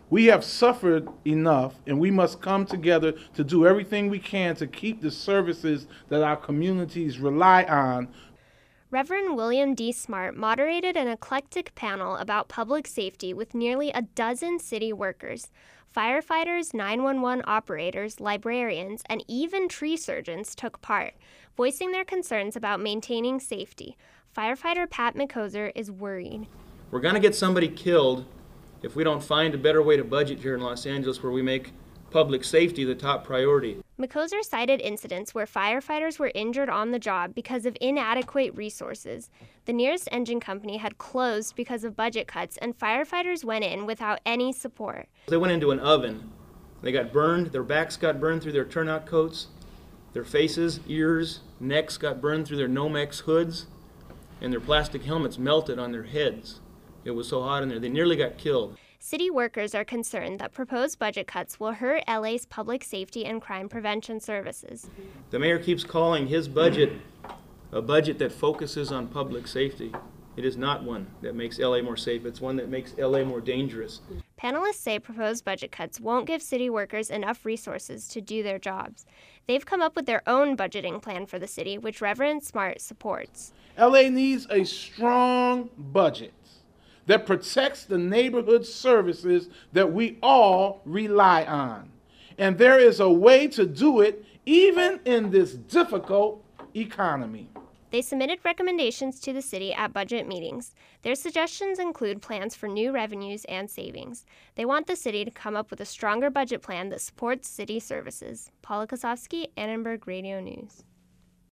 We have suffered enough, and we must come together to do everything we can to keep the services that our communities rely on. Reverend William D. Smart moderated an eclectic panel about public safety with nearly a dozen city workers. Firefighters, 911 operators, librarians, and even tree surgeons took part, voicing their concerns about maintaining safety. Firefighter Pat McCoser is worried. We're going to get somebody killed if we don't find a better way to budget here in Los Angeles where we make public safety the top priority. McCoser cited incidents where firefighters were injured on the job because of inadequate resources. The nearest engine company had closed because of budget cuts, and firefighters went in without any support. They went into an oven. They got burned. Their backs got burned through their turnout coats. Their faces, ears, necks got burned through their Nomex hoods, and their plastic helmets melted on their heads. It was so hot in there, they nearly got killed. City workers are concerned that proposed budget cuts will hurt LA's public safety and crime prevention services. The mayor keeps calling his budget a budget that focuses on public safety. It is not one that makes LA more safe. It's one that makes LA more dangerous. Panelists say proposed budget cuts won't give city workers enough resources to do their jobs. They've come up with their own budgeting plan for the city, which Reverend Smart supports. LA needs a strong budget that protects the neighborhood services that we all rely on. And there is a way to do it even in this difficult economy. They submitted recommendations to the city at budget meetings. Their suggestions include plans for new revenues and savings. They want the city to come up with a stronger budget plan that supports city services. Paula Kosofsky, Annenberg Radio News.